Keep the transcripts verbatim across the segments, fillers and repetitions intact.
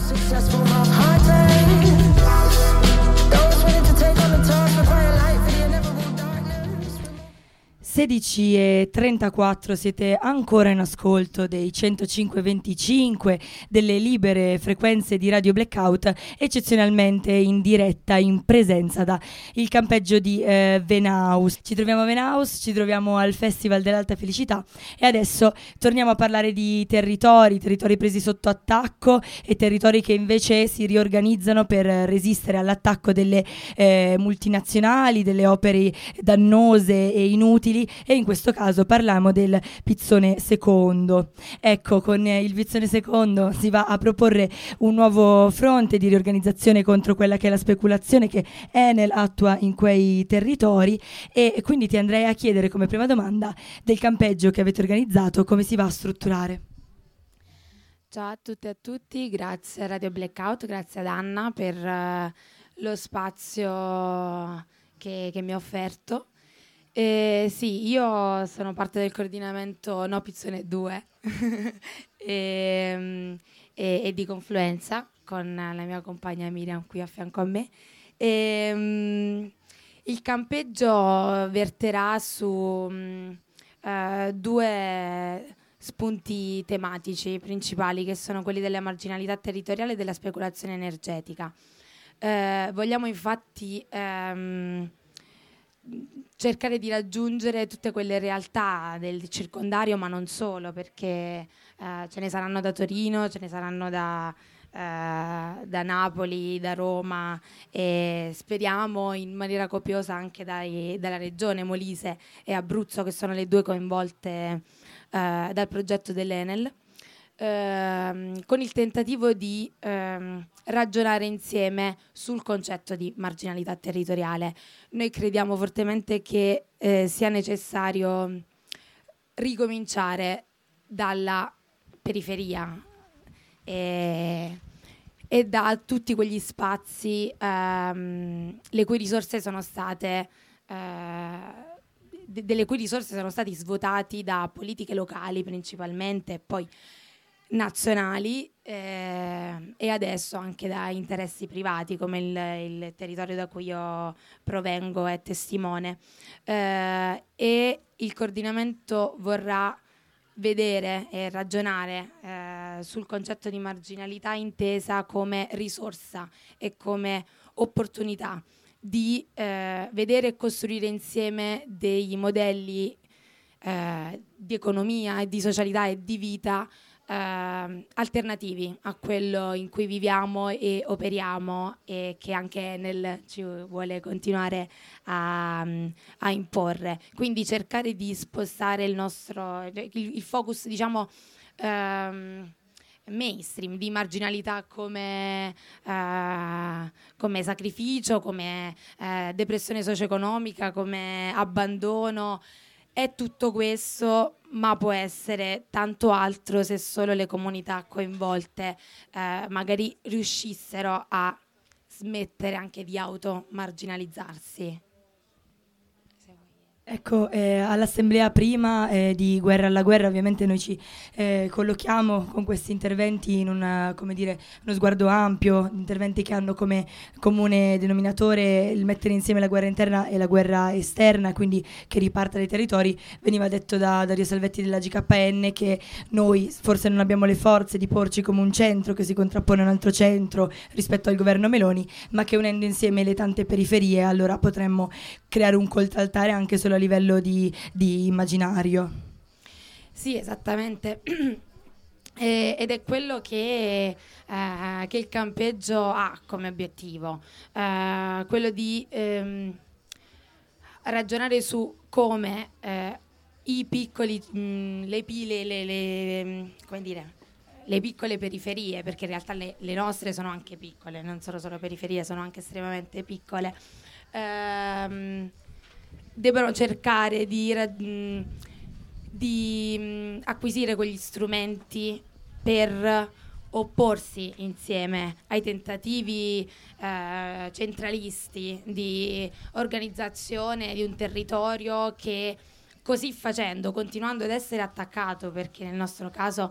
sedici e trentaquattro, siete ancora in ascolto dei centocinque venticinque delle libere frequenze di Radio Blackout, eccezionalmente in diretta in presenza da il campeggio di eh, Venaus. Ci troviamo a Venaus, ci troviamo al Festival dell'Alta Felicità e adesso torniamo a parlare di territori, territori presi sotto attacco e territori che invece si riorganizzano per resistere all'attacco delle eh, multinazionali, delle opere dannose e inutili. E in questo caso parliamo del Pizzone Secondo. Ecco, con il Pizzone Secondo si va a proporre un nuovo fronte di riorganizzazione contro quella che è la speculazione che Enel attua in quei territori, e quindi ti andrei a chiedere come prima domanda del campeggio che avete organizzato come si va a strutturare. Ciao a tutte e a tutti, grazie a Radio Blackout, grazie ad Anna per uh, lo spazio che, che mi ha offerto. Eh, sì, io sono parte del coordinamento No Pizzone due e, e, e di Confluenza con la mia compagna Miriam qui a fianco a me. E, um, il campeggio verterà su um, uh, due spunti tematici principali, che sono quelli della marginalità territoriale e della speculazione energetica. Uh, vogliamo infatti um, cercare di raggiungere tutte quelle realtà del circondario, ma non solo, perché eh, ce ne saranno da Torino, ce ne saranno da, eh, da Napoli, da Roma, e speriamo in maniera copiosa anche dai, dalla regione Molise e Abruzzo, che sono le due coinvolte eh, dal progetto dell'Enel. Ehm, con il tentativo di ehm, ragionare insieme sul concetto di marginalità territoriale. Noi crediamo fortemente che eh, sia necessario ricominciare dalla periferia e, e da tutti quegli spazi ehm, le cui risorse sono state eh, de- delle cui risorse sono stati svuotati da politiche locali principalmente, poi nazionali eh, e adesso anche da interessi privati, come il, il territorio da cui io provengo è testimone, eh, e il coordinamento vorrà vedere e ragionare eh, sul concetto di marginalità intesa come risorsa e come opportunità di eh, vedere e costruire insieme dei modelli eh, di economia e di socialità e di vita Uh, alternativi a quello in cui viviamo e operiamo, e che anche Enel ci vuole continuare a, a imporre. Quindi cercare di spostare il nostro il, il focus, diciamo, um, mainstream di marginalità come, uh, come sacrificio, come uh, depressione socio-economica, come abbandono. È tutto questo, ma può essere tanto altro se solo le comunità coinvolte eh, magari riuscissero a smettere anche di automarginalizzarsi. Ecco, eh, all'assemblea prima eh, di Guerra alla Guerra ovviamente noi ci eh, collochiamo con questi interventi in una, come dire, uno sguardo ampio, interventi che hanno come comune denominatore il mettere insieme la guerra interna e la guerra esterna, quindi che riparta dai territori. Veniva detto da Dario Salvetti della G K N che noi forse non abbiamo le forze di porci come un centro che si contrappone a un altro centro rispetto al governo Meloni, ma che unendo insieme le tante periferie allora potremmo creare un coltaltare anche solo a livello di, di immaginario. Sì, esattamente. E, ed è quello che, eh, che il campeggio ha come obiettivo, eh, quello di ehm, ragionare su come eh, i piccoli, mh, le, le, le, le, come dire, le piccole periferie, perché in realtà le, le nostre sono anche piccole, non sono solo periferie, sono anche estremamente piccole, ehm, devono cercare di, mh, di mh, acquisire quegli strumenti per opporsi insieme ai tentativi eh, centralisti di organizzazione di un territorio che, così facendo, continuando ad essere attaccato, perché nel nostro caso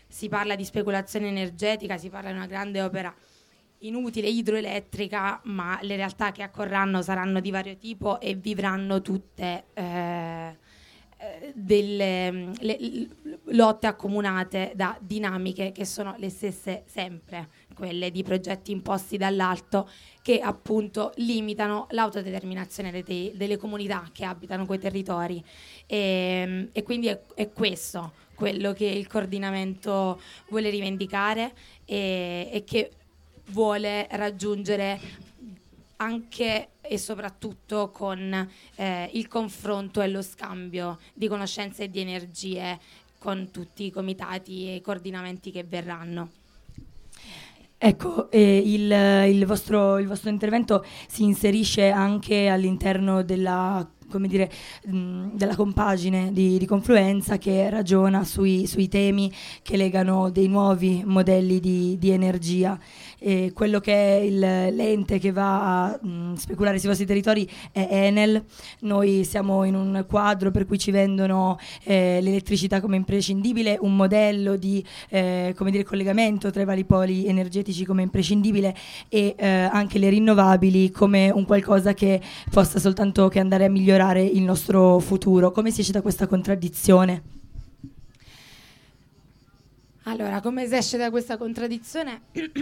si parla di speculazione energetica, si parla di una grande opera inutile idroelettrica, ma le realtà che accorranno saranno di vario tipo e vivranno tutte eh, delle le, le, lotte accomunate da dinamiche che sono le stesse sempre, quelle di progetti imposti dall'alto che appunto limitano l'autodeterminazione dei, delle comunità che abitano quei territori e, e quindi è, è questo quello che il coordinamento vuole rivendicare e, e che vuole raggiungere anche e soprattutto con eh, il confronto e lo scambio di conoscenze e di energie con tutti i comitati e i coordinamenti che verranno. Ecco, eh, il, il, vostro, il vostro intervento si inserisce anche all'interno della, come dire, mh, della compagine di, di Confluenza che ragiona sui, sui temi che legano dei nuovi modelli di, di energia. E quello che è il, l'ente che va a mh, speculare sui vostri territori è Enel. Noi siamo in un quadro per cui ci vendono eh, l'elettricità come imprescindibile, un modello di eh, come dire, collegamento tra i vari poli energetici come imprescindibile e eh, anche le rinnovabili come un qualcosa che possa soltanto che andare a migliorare il nostro futuro. Come si esce da questa contraddizione? Allora, come si esce da questa contraddizione?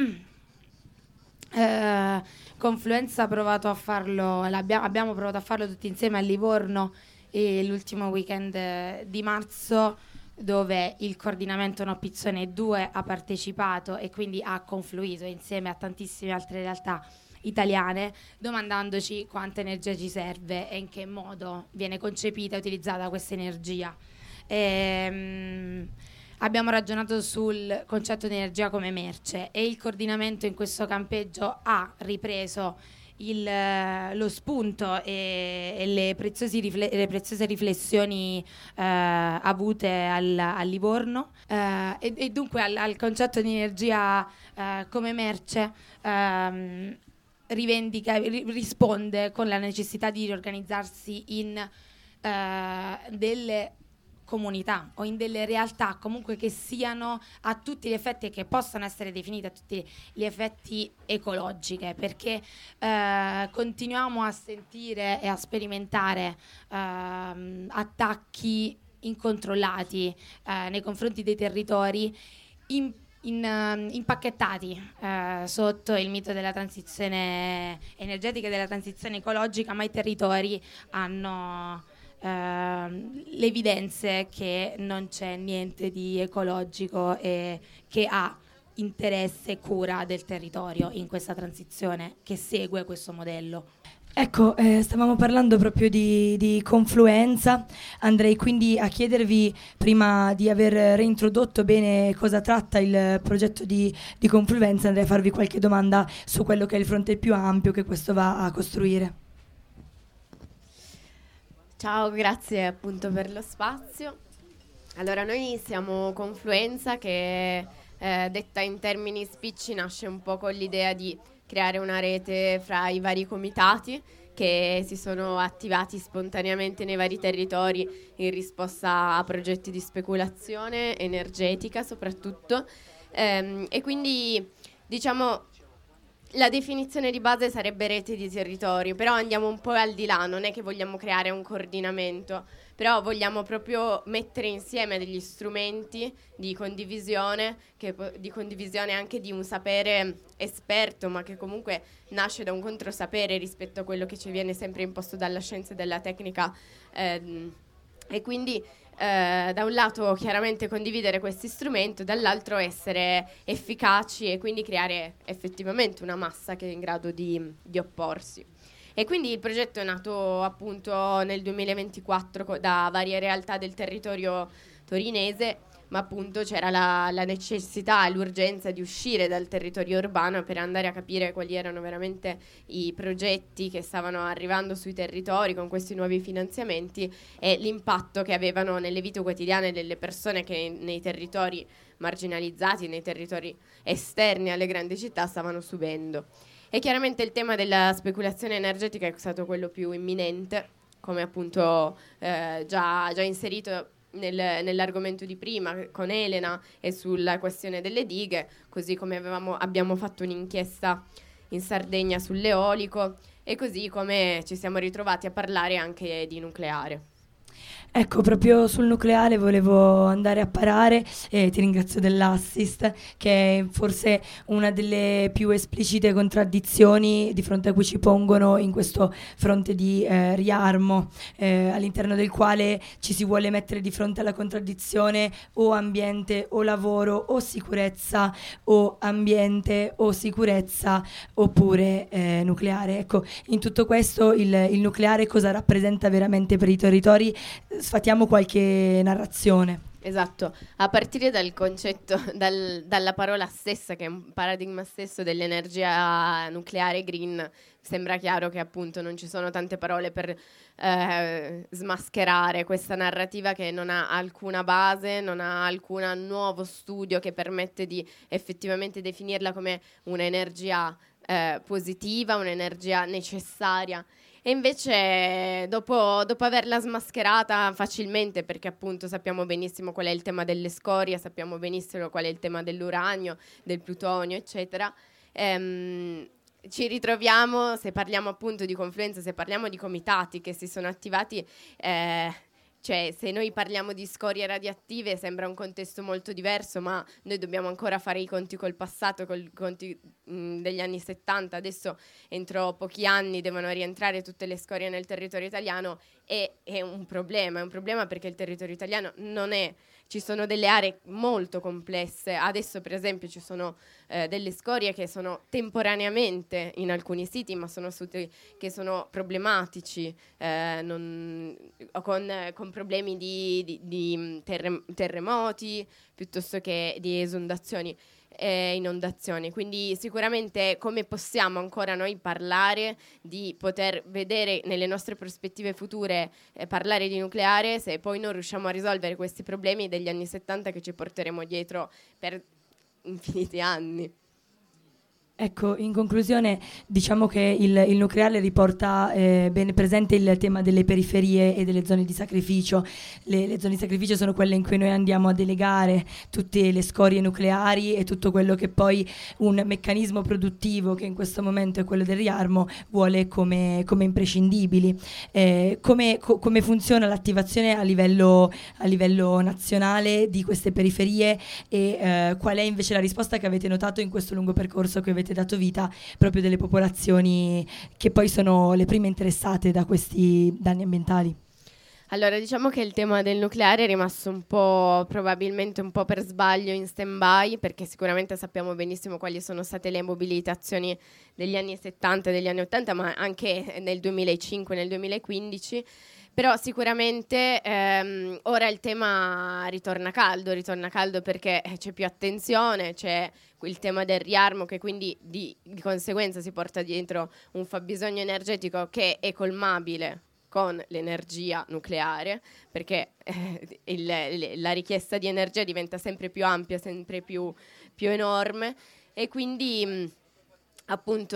Eh, Confluenza ha provato a farlo, abbiamo provato a farlo tutti insieme a Livorno e l'ultimo weekend eh, di marzo, dove il coordinamento No Pizzone due ha partecipato e quindi ha confluito insieme a tantissime altre realtà italiane, domandandoci quanta energia ci serve e in che modo viene concepita e utilizzata questa energia. Ehm, Abbiamo ragionato sul concetto di energia come merce e il coordinamento in questo campeggio ha ripreso il, lo spunto e, e le, rifle- le preziose riflessioni eh, avute al, a Livorno eh, e, e dunque al, al concetto di energia eh, come merce ehm, rivendica, ri- risponde con la necessità di riorganizzarsi in eh, delle comunità o in delle realtà comunque che siano a tutti gli effetti e che possano essere definite a tutti gli effetti ecologiche, perché eh, continuiamo a sentire e a sperimentare eh, attacchi incontrollati eh, nei confronti dei territori in, in, uh, impacchettati uh, sotto il mito della transizione energetica e della transizione ecologica, ma i territori hanno Uh, le evidenze che non c'è niente di ecologico e che ha interesse e cura del territorio in questa transizione che segue questo modello. Ecco, eh, stavamo parlando proprio di, di Confluenza. Andrei quindi a chiedervi, prima di aver reintrodotto bene cosa tratta il progetto di, di Confluenza, andrei a farvi qualche domanda su quello che è il fronte più ampio che questo va a costruire. Ciao, grazie appunto per lo spazio. Allora, noi siamo Confluenza che eh, detta in termini spicci nasce un po' con l'idea di creare una rete fra i vari comitati che si sono attivati spontaneamente nei vari territori in risposta a progetti di speculazione energetica soprattutto ehm, e quindi diciamo la definizione di base sarebbe rete di territorio, però andiamo un po' al di là, non è che vogliamo creare un coordinamento, però vogliamo proprio mettere insieme degli strumenti di condivisione, che, di condivisione anche di un sapere esperto, ma che comunque nasce da un controsapere rispetto a quello che ci viene sempre imposto dalla scienza e dalla tecnica. Ehm, e quindi eh, da un lato chiaramente condividere questi strumenti, dall'altro essere efficaci e quindi creare effettivamente una massa che è in grado di, di opporsi. E quindi il progetto è nato appunto nel duemilaventiquattro co- da varie realtà del territorio torinese, ma appunto c'era la, la necessità e l'urgenza di uscire dal territorio urbano per andare a capire quali erano veramente i progetti che stavano arrivando sui territori con questi nuovi finanziamenti e l'impatto che avevano nelle vite quotidiane delle persone che nei territori marginalizzati, nei territori esterni alle grandi città stavano subendo. E chiaramente il tema della speculazione energetica è stato quello più imminente, come appunto eh, già, già inserito nel, nell'argomento di prima con Elena e sulla questione delle dighe, così come avevamo, abbiamo fatto un'inchiesta in Sardegna sull'eolico e così come ci siamo ritrovati a parlare anche di nucleare. Ecco, proprio sul nucleare volevo andare a parare e ti ringrazio dell'assist, che è forse una delle più esplicite contraddizioni di fronte a cui ci pongono in questo fronte di eh, riarmo, eh, all'interno del quale ci si vuole mettere di fronte alla contraddizione o ambiente o lavoro o sicurezza o ambiente o sicurezza oppure eh, nucleare. Ecco, in tutto questo il, il nucleare cosa rappresenta veramente per i territori? Sfatiamo qualche narrazione. Esatto, a partire dal concetto, dal, dalla parola stessa, che è un paradigma stesso dell'energia nucleare green, sembra chiaro che appunto non ci sono tante parole per eh, smascherare questa narrativa che non ha alcuna base, non ha alcun nuovo studio che permette di effettivamente definirla come un'energia eh, positiva, un'energia necessaria. E invece dopo, dopo averla smascherata facilmente, perché appunto sappiamo benissimo qual è il tema delle scorie, sappiamo benissimo qual è il tema dell'uranio, del plutonio, eccetera, ehm, ci ritroviamo, se parliamo appunto di confluenza, se parliamo di comitati che si sono attivati, eh, cioè se noi parliamo di scorie radioattive sembra un contesto molto diverso, ma noi dobbiamo ancora fare i conti col passato, con i conti mh, degli anni settanta. Adesso entro pochi anni devono rientrare tutte le scorie nel territorio italiano e è un problema, è un problema perché il territorio italiano non è, ci sono delle aree molto complesse. Adesso per esempio ci sono eh, delle scorie che sono temporaneamente in alcuni siti, ma sono siti che sono problematici, eh, non, con, con problemi di, di, di terre, terremoti piuttosto che di esondazioni e inondazioni. Quindi sicuramente come possiamo ancora noi parlare di poter vedere nelle nostre prospettive future eh, parlare di nucleare se poi non riusciamo a risolvere questi problemi degli anni settanta che ci porteremo dietro per infiniti anni. Ecco, in conclusione diciamo che il, il nucleare riporta eh, bene presente il tema delle periferie e delle zone di sacrificio. Le, le zone di sacrificio sono quelle in cui noi andiamo a delegare tutte le scorie nucleari e tutto quello che poi un meccanismo produttivo, che in questo momento è quello del riarmo, vuole come, come imprescindibili. Eh, come, co, come funziona l'attivazione a livello, a livello nazionale di queste periferie e eh, qual è invece la risposta che avete notato in questo lungo percorso che avete dato vita proprio delle popolazioni che poi sono le prime interessate da questi danni ambientali? Allora, diciamo che il tema del nucleare è rimasto un po', probabilmente un po' per sbaglio in stand-by, perché sicuramente sappiamo benissimo quali sono state le mobilitazioni degli anni settanta e degli anni ottanta, ma anche nel duemilacinque, nel duemilaquindici. Però sicuramente ehm, ora il tema ritorna caldo, ritorna caldo perché c'è più attenzione, c'è il tema del riarmo che quindi di, di conseguenza si porta dietro un fabbisogno energetico che è colmabile con l'energia nucleare, perché eh, il, la richiesta di energia diventa sempre più ampia, sempre più, più enorme e quindi mh, appunto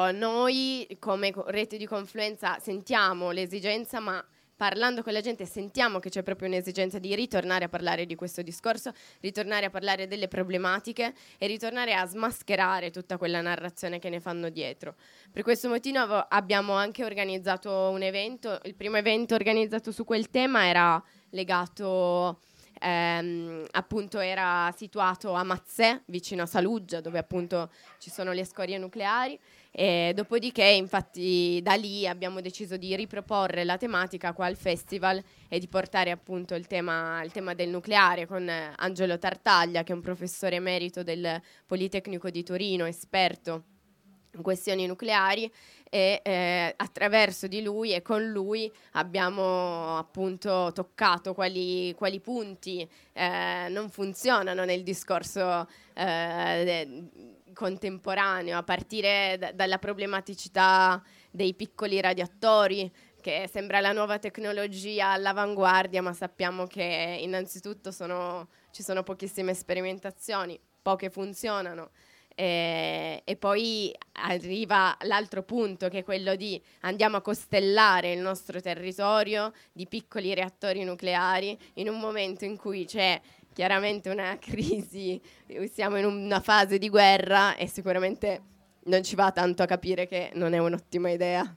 noi come rete di confluenza sentiamo l'esigenza, ma parlando con la gente sentiamo che c'è proprio un'esigenza di ritornare a parlare di questo discorso, ritornare a parlare delle problematiche e ritornare a smascherare tutta quella narrazione che ne fanno dietro. Per questo motivo abbiamo anche organizzato un evento, il primo evento organizzato su quel tema era legato, ehm, appunto era situato a Mazzè, vicino a Saluggia, dove appunto ci sono le scorie nucleari. E dopodiché infatti da lì abbiamo deciso di riproporre la tematica qua al festival e di portare appunto il tema, il tema del nucleare con Angelo Tartaglia, che è un professore emerito del Politecnico di Torino, esperto in questioni nucleari, e eh, attraverso di lui e con lui abbiamo appunto toccato quali, quali punti eh, non funzionano nel discorso eh, de- contemporaneo, a partire d- dalla problematicità dei piccoli radiatori, che sembra la nuova tecnologia all'avanguardia, ma sappiamo che innanzitutto sono, ci sono pochissime sperimentazioni, poche funzionano e, e poi arriva l'altro punto, che è quello di andiamo a costellare il nostro territorio di piccoli reattori nucleari in un momento in cui c'è chiaramente una crisi, siamo in una fase di guerra e sicuramente non ci va tanto a capire che non è un'ottima idea.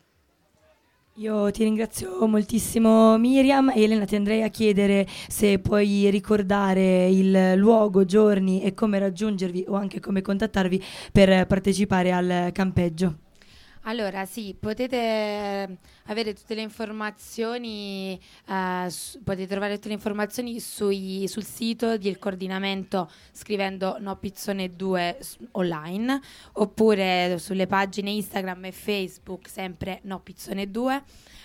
Io ti ringrazio moltissimo Miriam. E Elena, ti andrei a chiedere se puoi ricordare il luogo, giorni e come raggiungervi o anche come contattarvi per partecipare al campeggio. Allora sì, potete avere tutte le informazioni, eh, su, potete trovare tutte le informazioni sui, sul sito del coordinamento scrivendo No Pizzone due online, oppure sulle pagine Instagram e Facebook sempre No Pizzone due.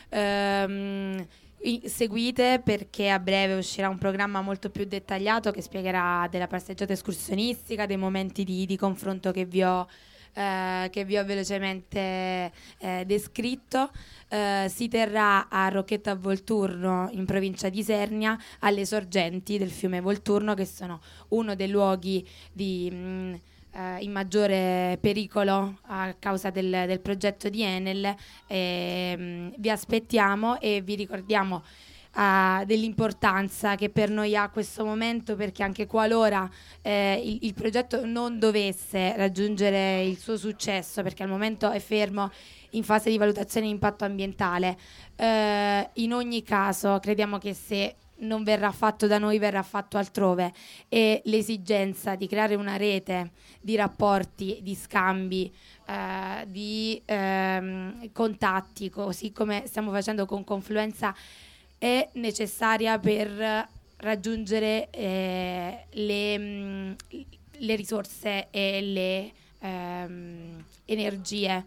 Ehm, Seguite, perché a breve uscirà un programma molto più dettagliato che spiegherà della passeggiata escursionistica, dei momenti di, di confronto che vi ho Eh, che vi ho velocemente eh, descritto. Eh, si terrà a Rocchetta Volturno, in provincia di Isernia, alle sorgenti del fiume Volturno, che sono uno dei luoghi di, mh, eh, in maggiore pericolo a causa del, del progetto di Enel. E, mh, vi aspettiamo e vi ricordiamo Uh, dell'importanza che per noi ha questo momento, perché anche qualora eh, il, il progetto non dovesse raggiungere il suo successo, perché al momento è fermo in fase di valutazione di impatto ambientale, eh, in ogni caso crediamo che se non verrà fatto da noi verrà fatto altrove, e l'esigenza di creare una rete di rapporti, di scambi, eh, di ehm, contatti, così come stiamo facendo con Confluenza, è necessaria per raggiungere eh, le, mh, le risorse e le ehm, energie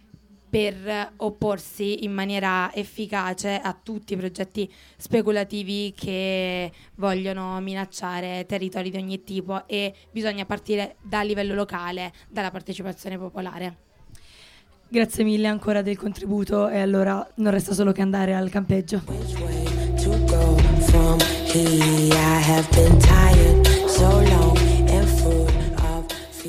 per opporsi in maniera efficace a tutti i progetti speculativi che vogliono minacciare territori di ogni tipo, e bisogna partire dal livello locale, dalla partecipazione popolare. Grazie mille ancora del contributo, e allora non resta solo che andare al campeggio. To go from here, I have been tired so long.